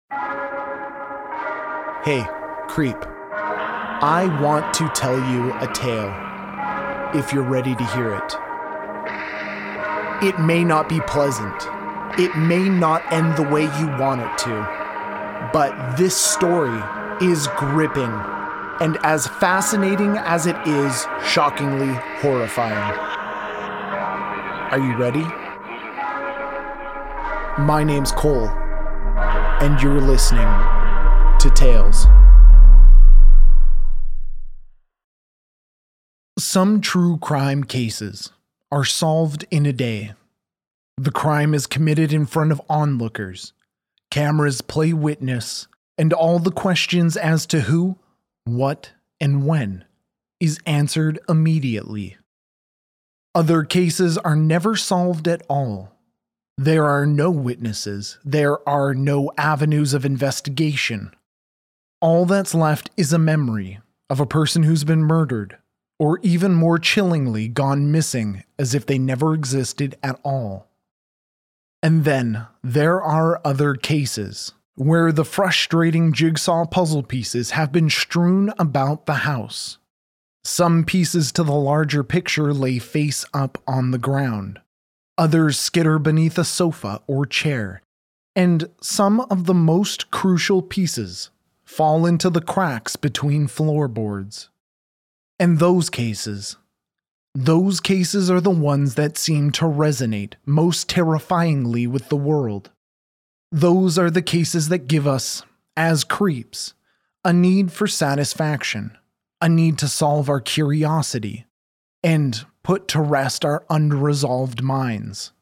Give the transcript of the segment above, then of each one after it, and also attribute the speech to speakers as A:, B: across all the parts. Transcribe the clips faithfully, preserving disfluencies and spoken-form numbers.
A: Hey, creep. I want to tell you a tale, if you're ready to hear it. It may not be pleasant. It may not end the way you want it to. But this story is gripping, and as fascinating as it is, shockingly horrifying. Are you ready? My name's Cole, and you're listening to Tales. Some true crime cases are solved in a day. The crime is committed in front of onlookers. Cameras play witness, and all the questions as to who, what, and when is answered immediately. Other cases are never solved at all. There are no witnesses. There are no avenues of investigation. All that's left is a memory of a person who's been murdered, or even more chillingly gone missing as if they never existed at all. And then there are other cases where the frustrating jigsaw puzzle pieces have been strewn about the house. Some pieces to the larger picture lay face up on the ground. Others skitter beneath a sofa or chair. And some of the most crucial pieces fall into the cracks between floorboards. And those cases, those cases are the ones that seem to resonate most terrifyingly with the world. Those are the cases that give us, as creeps, a need for satisfaction, a need to solve our curiosity, and put to rest our unresolved minds.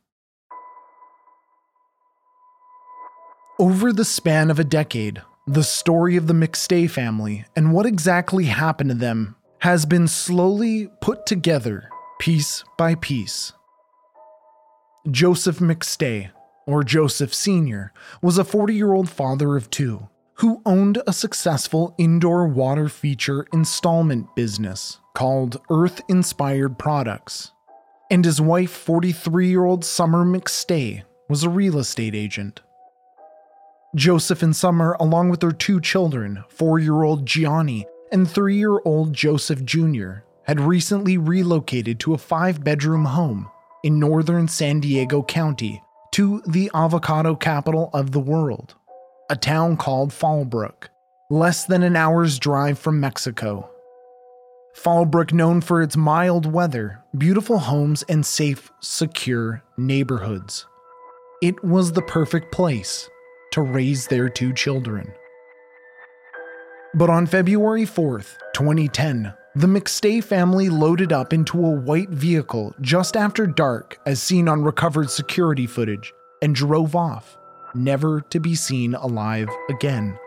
A: Over the span of a decade, the story of the McStay family and what exactly happened to them has been slowly put together, piece by piece. Joseph McStay, or Joseph Senior, was a forty-year-old father of two who owned a successful indoor water feature installment business called Earth Inspired Products. And his wife, forty-three-year-old Summer McStay, was a real estate agent. Joseph and Summer, along with their two children, four-year-old Gianni and three-year-old Joseph Junior, had recently relocated to a five-bedroom home in northern San Diego County to the avocado capital of the world, a town called Fallbrook, less than an hour's drive from Mexico. Fallbrook, known for its mild weather, beautiful homes, and safe, secure neighborhoods. It was the perfect place to raise their two children. But on February fourth, twenty ten, the McStay family loaded up into a white vehicle just after dark as seen on recovered security footage and drove off, never to be seen alive again.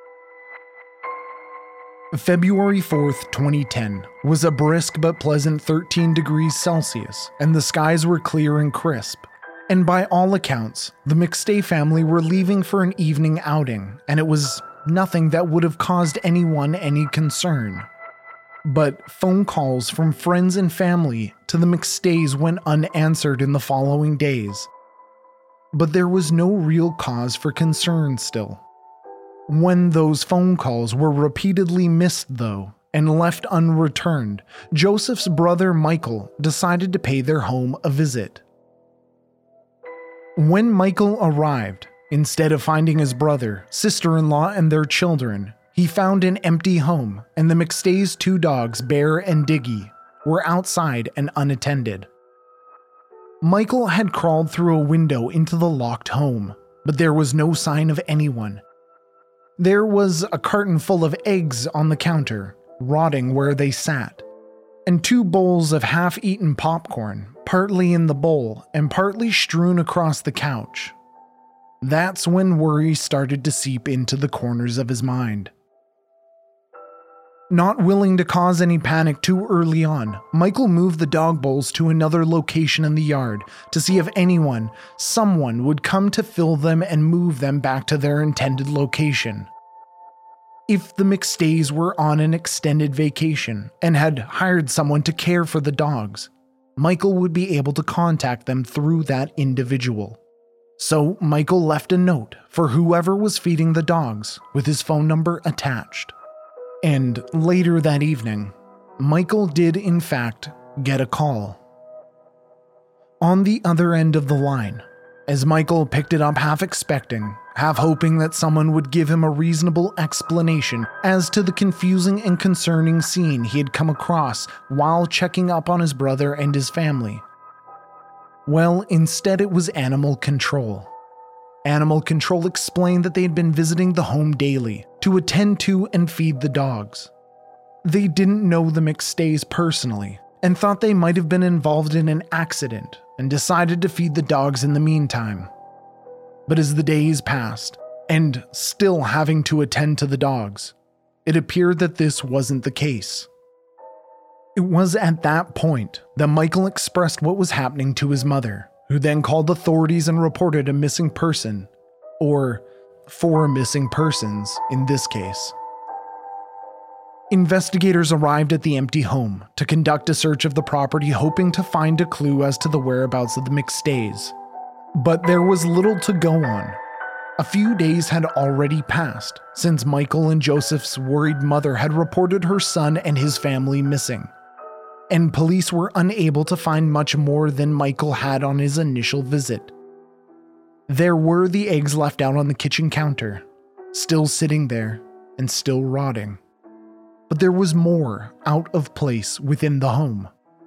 A: February fourth, twenty ten was a brisk but pleasant thirteen degrees Celsius, and the skies were clear and crisp. And by all accounts, the McStay family were leaving for an evening outing, and it was nothing that would have caused anyone any concern. But phone calls from friends and family to the McStays went unanswered in the following days. But there was no real cause for concern still. When those phone calls were repeatedly missed, though, and left unreturned, Joseph's brother Michael decided to pay their home a visit. When Michael arrived, instead of finding his brother, sister-in-law, and their children, he found an empty home, and the McStays' two dogs, Bear and Diggy, were outside and unattended. Michael had crawled through a window into the locked home, but there was no sign of anyone. There was a carton full of eggs on the counter, rotting where they sat, and two bowls of half-eaten popcorn, partly in the bowl and partly strewn across the couch. That's when worry started to seep into the corners of his mind. Not willing to cause any panic too early on, Michael moved the dog bowls to another location in the yard to see if anyone, someone, would come to fill them and move them back to their intended location. If the McStays were on an extended vacation and had hired someone to care for the dogs, Michael would be able to contact them through that individual. So Michael left a note for whoever was feeding the dogs with his phone number attached. And later that evening, Michael did in fact get a call. On the other end of the line, as Michael picked it up half expecting, half hoping that someone would give him a reasonable explanation as to the confusing and concerning scene he had come across while checking up on his brother and his family. Well, instead it was Animal Control. Animal Control explained that they had been visiting the home daily to attend to and feed the dogs. They didn't know the McStays personally and thought they might have been involved in an accident and decided to feed the dogs in the meantime. But as the days passed, and still having to attend to the dogs, it appeared that this wasn't the case. It was at that point that Michael expressed what was happening to his mother, who then called authorities and reported a missing person, or four missing persons in this case. Investigators arrived at the empty home to conduct a search of the property, hoping to find a clue as to the whereabouts of the McStays. But there was little to go on. A few days had already passed since Michael and Joseph's worried mother had reported her son and his family missing, and police were unable to find much more than Michael had on his initial visit. There were the eggs left out on the kitchen counter, still sitting there and still rotting. But there was more out of place within the home.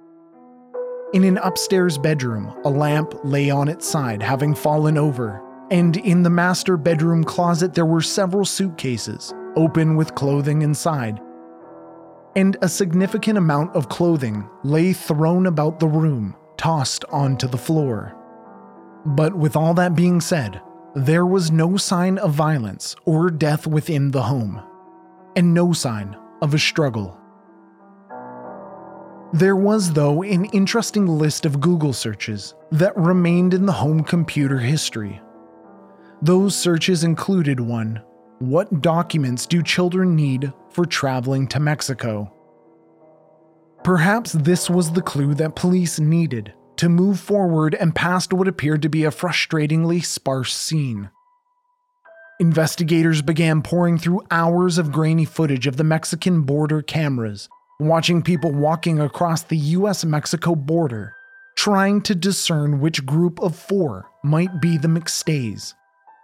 A: In an upstairs bedroom, a lamp lay on its side, having fallen over, and in the master bedroom closet there were several suitcases, open with clothing inside, and a significant amount of clothing lay thrown about the room, tossed onto the floor. But with all that being said, there was no sign of violence or death within the home, and no sign of a struggle. There was, though, an interesting list of Google searches that remained in the home computer history. Those searches included one, "What documents do children need for traveling to Mexico?" Perhaps this was the clue that police needed to move forward and past what appeared to be a frustratingly sparse scene. Investigators began pouring through hours of grainy footage of the Mexican border cameras, watching people walking across the U S Mexico border, trying to discern which group of four might be the McStays.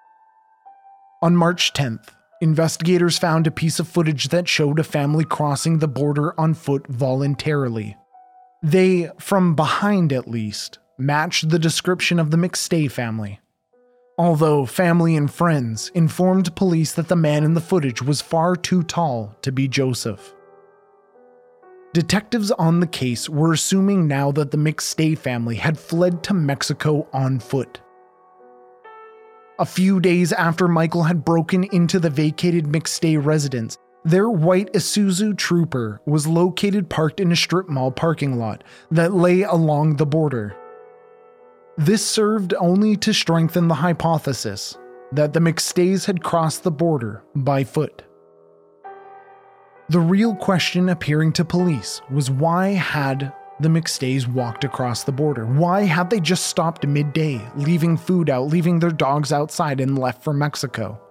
A: On March tenth, investigators found a piece of footage that showed a family crossing the border on foot voluntarily. They, from behind at least, matched the description of the McStay family. Although family and friends informed police that the man in the footage was far too tall to be Joseph. Detectives on the case were assuming now that the McStay family had fled to Mexico on foot. A few days after Michael had broken into the vacated McStay residence, their white Isuzu Trooper was located parked in a strip mall parking lot that lay along the border. This served only to strengthen the hypothesis that the McStays had crossed the border by foot. The real question appearing to police was, why had the McStays walked across the border? Why had they just stopped midday, leaving food out, leaving their dogs outside, and left for Mexico?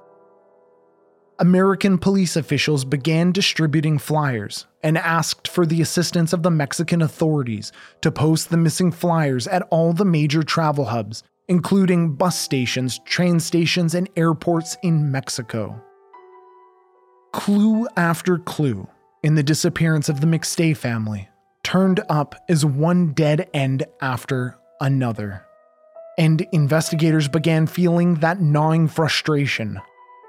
A: American police officials began distributing flyers and asked for the assistance of the Mexican authorities to post the missing flyers at all the major travel hubs, including bus stations, train stations, and airports in Mexico. Clue after clue in the disappearance of the McStay family turned up as one dead end after another, and investigators began feeling that gnawing frustration.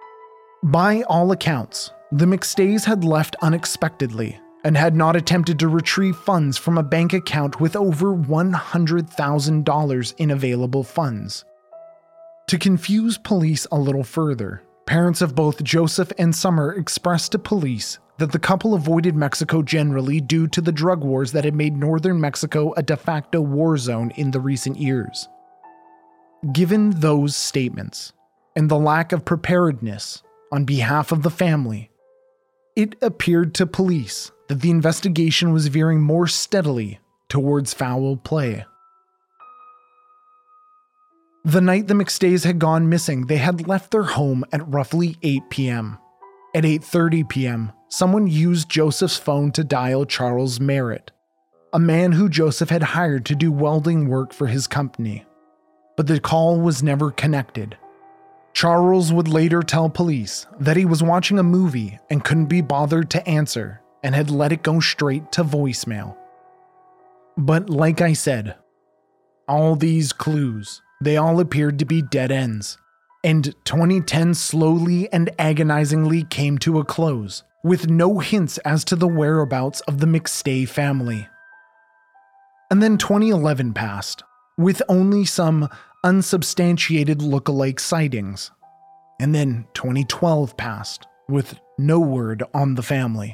A: By all accounts, the McStays had left unexpectedly and had not attempted to retrieve funds from a bank account with over one hundred thousand dollars in available funds. To confuse police a little further, parents of both Joseph and Summer expressed to police that the couple avoided Mexico generally due to the drug wars that had made northern Mexico a de facto war zone in the recent years. Given those statements, and the lack of preparedness on behalf of the family, it appeared to police that the investigation was veering more steadily towards foul play. The night the McStays had gone missing, they had left their home at roughly eight p.m. At eight thirty p.m., someone used Joseph's phone to dial Charles Merritt, a man who Joseph had hired to do welding work for his company. But the call was never connected. Charles would later tell police that he was watching a movie and couldn't be bothered to answer and had let it go straight to voicemail. But like I said, all these clues, they all appeared to be dead ends, and twenty ten slowly and agonizingly came to a close, with no hints as to the whereabouts of the McStay family. And then twenty eleven passed, with only some unsubstantiated look-alike sightings. And then twenty twelve passed, with no word on the family.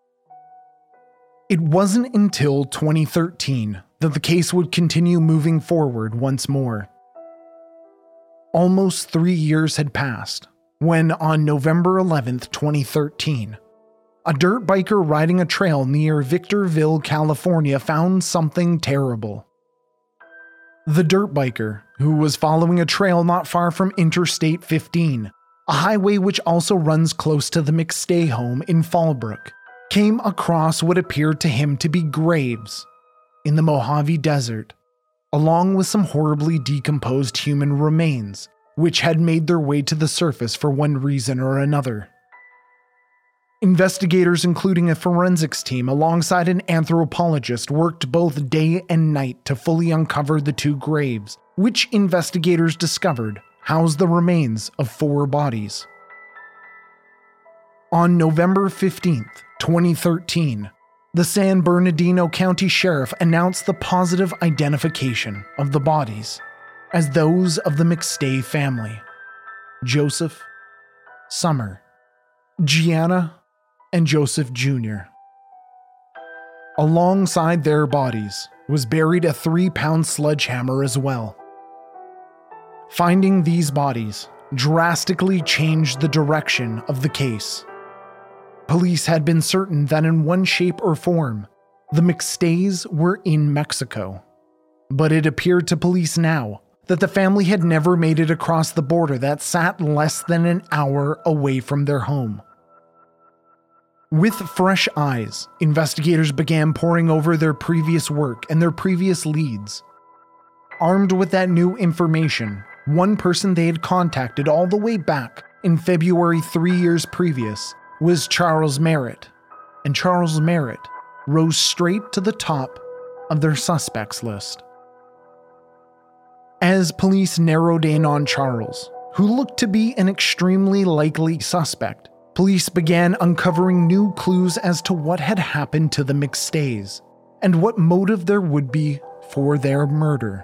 A: It wasn't until twenty thirteen that the case would continue moving forward once more. Almost three years had passed when, on November eleventh, twenty thirteen, a dirt biker riding a trail near Victorville, California, found something terrible. The dirt biker, who was following a trail not far from Interstate fifteen, a highway which also runs close to the McStay home in Fallbrook, came across what appeared to him to be graves in the Mojave Desert, along with some horribly decomposed human remains, which had made their way to the surface for one reason or another. Investigators, including a forensics team alongside an anthropologist, worked both day and night to fully uncover the two graves, which investigators discovered housed the remains of four bodies. On November fifteenth, twenty thirteen, the San Bernardino County Sheriff announced the positive identification of the bodies as those of the McStay family: Joseph, Summer, Gianna, and Joseph Junior Alongside their bodies was buried a three-pound sledgehammer as well. Finding these bodies drastically changed the direction of the case. Police had been certain that in one shape or form, the McStays were in Mexico. But it appeared to police now that the family had never made it across the border that sat less than an hour away from their home. With fresh eyes, investigators began poring over their previous work and their previous leads. Armed with that new information, one person they had contacted all the way back in February three years previous was Charles Merritt, and Charles Merritt rose straight to the top of their suspects list. As police narrowed in on Charles, who looked to be an extremely likely suspect, police began uncovering new clues as to what had happened to the McStays and what motive there would be for their murder.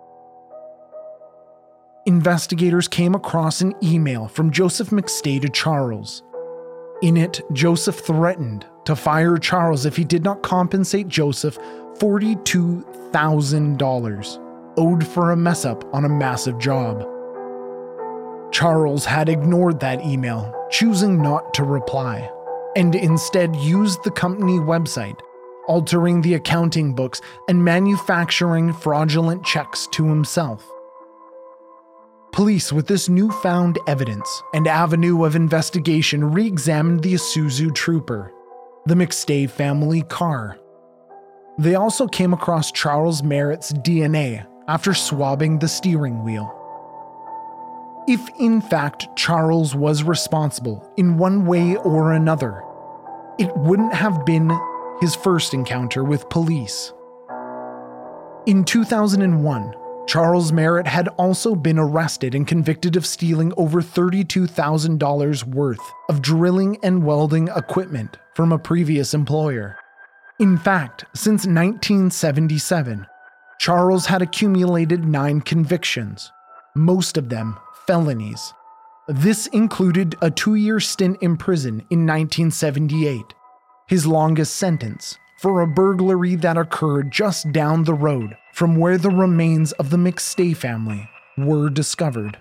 A: Investigators came across an email from Joseph McStay to Charles. In it, Joseph threatened to fire Charles if he did not compensate Joseph forty-two thousand dollars, owed for a mess-up on a massive job. Charles had ignored that email, choosing not to reply, and instead used the company website, altering the accounting books and manufacturing fraudulent checks to himself. Police, with this newfound evidence and avenue of investigation, re-examined the Isuzu Trooper, the McStay family car. They also came across Charles Merritt's D N A after swabbing the steering wheel. If in fact Charles was responsible in one way or another, it wouldn't have been his first encounter with police. In two thousand one, Charles Merritt had also been arrested and convicted of stealing over thirty-two thousand dollars worth of drilling and welding equipment from a previous employer. In fact, since nineteen seventy-seven, Charles had accumulated nine convictions, most of them felonies. This included a two-year stint in prison in nineteen seventy-eight, his longest sentence, for a burglary that occurred just down the road from where the remains of the McStay family were discovered.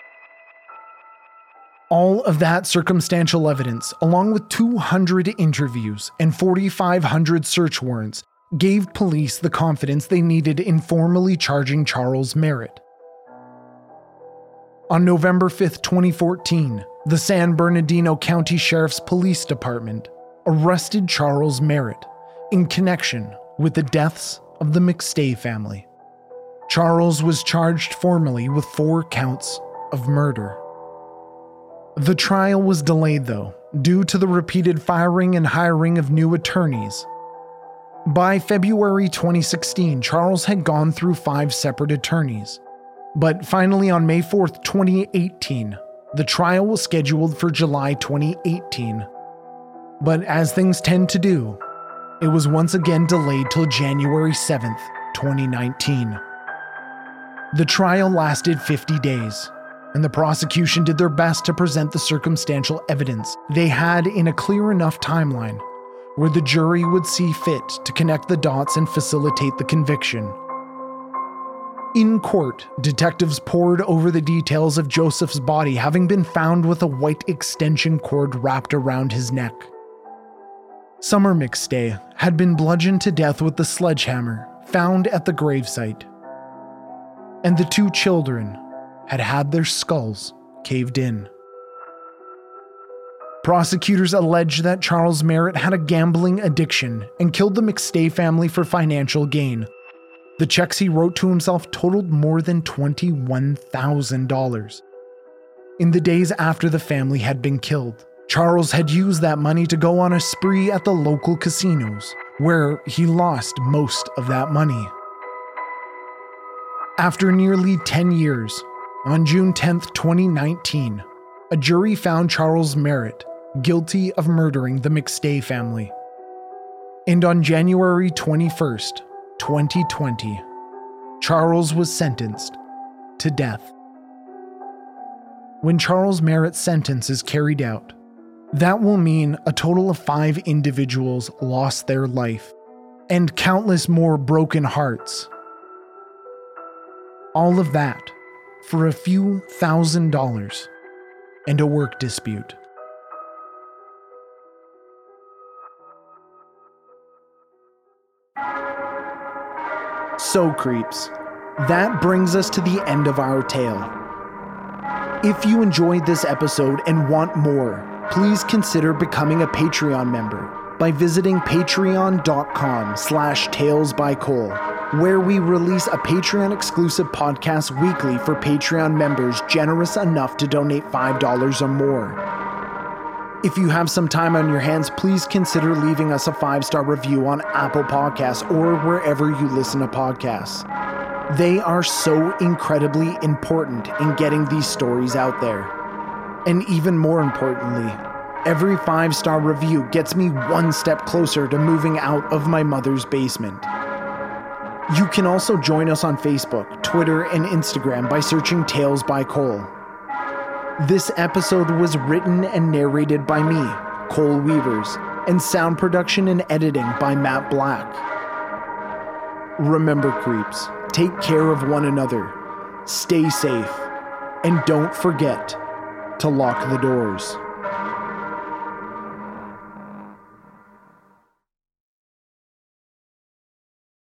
A: All of that circumstantial evidence, along with two hundred interviews and forty-five hundred search warrants, gave police the confidence they needed in formally charging Charles Merritt. On November fifth, twenty fourteen, the San Bernardino County Sheriff's Police Department arrested Charles Merritt in connection with the deaths of the McStay family. Charles was charged formally with four counts of murder. The trial was delayed, though, due to the repeated firing and hiring of new attorneys. By February twenty sixteen, Charles had gone through five separate attorneys. But finally, on May fourth, twenty eighteen, the trial was scheduled for July twenty eighteen. But as things tend to do, it was once again delayed till January seventh, twenty nineteen. The trial lasted fifty days, and the prosecution did their best to present the circumstantial evidence they had in a clear enough timeline where the jury would see fit to connect the dots and facilitate the conviction. In court, detectives pored over the details of Joseph's body having been found with a white extension cord wrapped around his neck. Summer McStay had been bludgeoned to death with the sledgehammer found at the gravesite, and the two children had had their skulls caved in. Prosecutors alleged that Charles Merritt had a gambling addiction and killed the McStay family for financial gain. The checks he wrote to himself totaled more than twenty-one thousand dollars. In the days after the family had been killed, Charles had used that money to go on a spree at the local casinos, where he lost most of that money. After nearly ten years, on June tenth, twenty nineteen, a jury found Charles Merritt guilty of murdering the McStay family. And on January twenty-first, twenty twenty, Charles was sentenced to death. When Charles Merritt's sentence is carried out, that will mean a total of five individuals lost their life, and countless more broken hearts. All of that for a few thousand dollars and a work dispute. So, creeps, that brings us to the end of our tale. If you enjoyed this episode and want more, please consider becoming a Patreon member by visiting patreon.com slash talesbycole, where we release a Patreon-exclusive podcast weekly for Patreon members generous enough to donate five dollars or more. If you have some time on your hands, please consider leaving us a five-star review on Apple Podcasts or wherever you listen to podcasts. They are so incredibly important in getting these stories out there. And even more importantly, every five-star review gets me one step closer to moving out of my mother's basement. You can also join us on Facebook, Twitter, and Instagram by searching Tales by Cole. This episode was written and narrated by me, Cole Weavers, and sound production and editing by Matt Black. Remember, creeps, take care of one another, stay safe, and don't forget to lock the doors.